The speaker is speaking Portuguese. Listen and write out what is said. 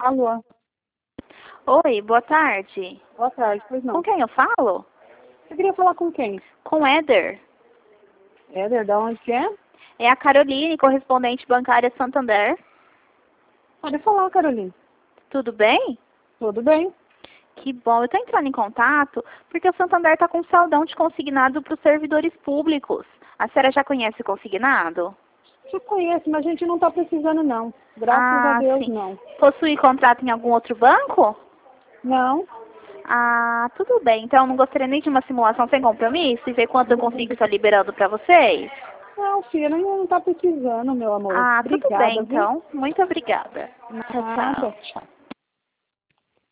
Alô, Oi, boa tarde. boa tarde, pois Com não. quem eu falo? Você queria falar com quem? Com Éder. Éder, da onde que é? É a Caroline, correspondente bancária Santander. Pode falar, Carolina. Tudo bem? Tudo bem? Que bom. Eu estou entrando em contato porque o Santander está com saldão de consignado para os servidores públicos. A senhora já conhece o consignado? Já conheço, mas a gente não está precisando, não. Graças a Ah, Deus, sim. não. Possui contrato em algum outro banco? Não? Ah, tudo bem. Então, não gostaria nem de uma simulação sem compromisso e ver quanto eu consigo estar liberando para vocês? Não, filha, não está precisando, meu amor. Ah, tudo bem, Obrigada, viu? então. Muito obrigada. Tchau, Nada, tchau. tchau.